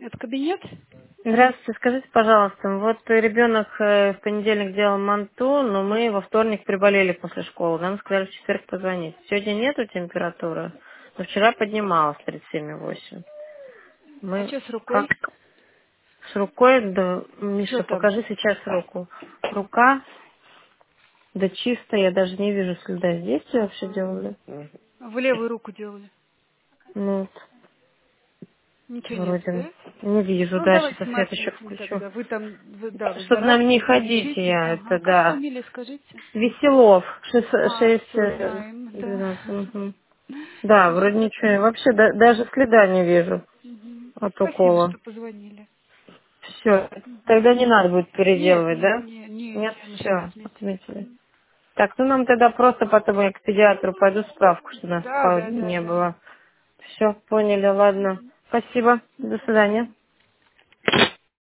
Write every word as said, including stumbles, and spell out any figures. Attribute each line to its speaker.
Speaker 1: Это кабинет?
Speaker 2: Здравствуйте, скажите, пожалуйста, вот ребенок э, в понедельник делал манту, но мы во вторник приболели после школы. Нам сказали в четверг позвонить. Сегодня нету температуры, но вчера поднималась тридцать семь и восемь.
Speaker 1: А
Speaker 2: Мы
Speaker 1: что с
Speaker 2: как
Speaker 1: рукой?
Speaker 2: с рукой, да,
Speaker 1: Что
Speaker 2: Миша,
Speaker 1: там?
Speaker 2: покажи сейчас руку. Рука, да чистая, я даже не вижу следа. Здесь что вообще делали?
Speaker 1: В левую руку делали.
Speaker 2: Ну,
Speaker 1: Ничего нету,
Speaker 2: вроде
Speaker 1: да?
Speaker 2: не вижу.
Speaker 1: Ну,
Speaker 2: Да,
Speaker 1: давайте
Speaker 2: сейчас свет еще
Speaker 1: смотрите
Speaker 2: включу.
Speaker 1: тогда. Вы там, вы, да,
Speaker 2: Чтобы нам не
Speaker 1: выздоравливайте,
Speaker 2: ходить,
Speaker 1: лечитесь.
Speaker 2: я
Speaker 1: Ага.
Speaker 2: это,
Speaker 1: Как
Speaker 2: да.
Speaker 1: фамилия, скажите?
Speaker 2: Веселов,
Speaker 1: А,
Speaker 2: шесть,
Speaker 1: все
Speaker 2: э,
Speaker 1: знаем, да.
Speaker 2: двенадцать. Мгм. Да,
Speaker 1: Все
Speaker 2: вроде ничего.
Speaker 1: записано.
Speaker 2: Вообще да- даже следа не вижу
Speaker 1: Мгм.
Speaker 2: от
Speaker 1: Спасибо,
Speaker 2: укола.
Speaker 1: что позвонили.
Speaker 2: Все.
Speaker 1: Мгм.
Speaker 2: Тогда не надо будет
Speaker 1: Нет,
Speaker 2: переделывать,
Speaker 1: нет,
Speaker 2: да?
Speaker 1: нет, нет,
Speaker 2: Нет,
Speaker 1: нет, мы сейчас
Speaker 2: все,
Speaker 1: отметили.
Speaker 2: отметили. Так, ну нам тогда просто потом я к педиатру пойду справку, что нас
Speaker 1: Да, да, да,
Speaker 2: не
Speaker 1: да.
Speaker 2: было. Все, поняли, ладно. Спасибо. До
Speaker 1: До
Speaker 2: свидания.
Speaker 1: свидания.